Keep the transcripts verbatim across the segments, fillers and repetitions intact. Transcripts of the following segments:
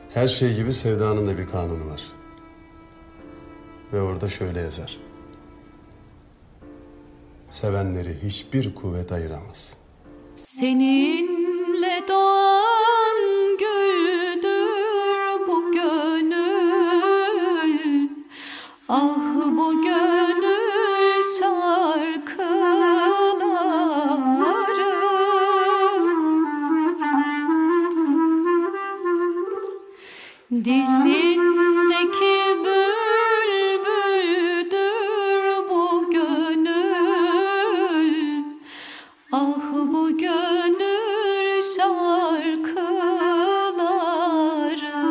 Her şey gibi sevdanın da bir kanunu var. Ve orada şöyle yazar. Sevenleri hiçbir kuvvet ayıramaz. Seninle doğan güldür bu gönül. Ah bu gönül şarkıları. Dilindeki bülbüldür bu gönül. Ah bu gönül şarkıları.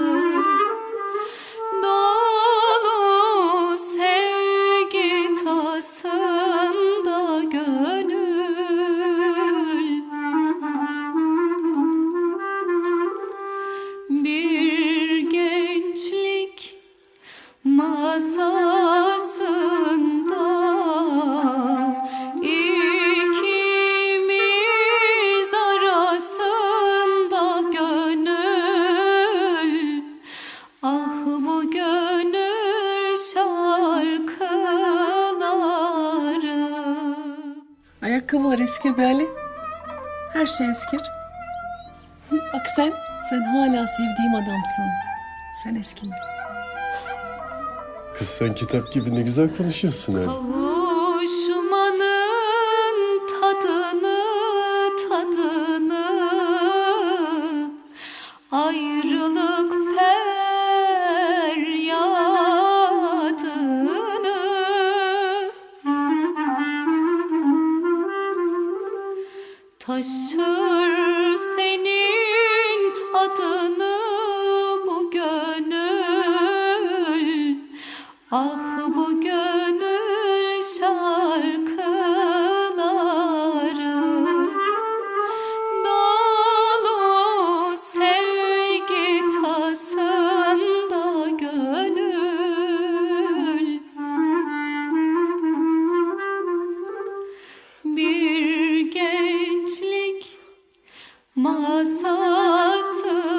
Dolu sevgi tasında gönül. Bir gençlik masasında ikimiz arasında gönül. Ah bu gönül şarkıları. Ayakkabılar eskir be Ali. Her şey eskir. Hı, Bak sen, sen hala sevdiğim adamsın. Sen eskime. Kız sen kitap gibi ne güzel konuşuyorsun öyle. Kavuşmanın tadını tadını, ayrılık feryadını. Taşır senin adını bu gönül. Ah bu gönül şarkıları. Dolu sevgi tasında gönül. Bir gençlik masası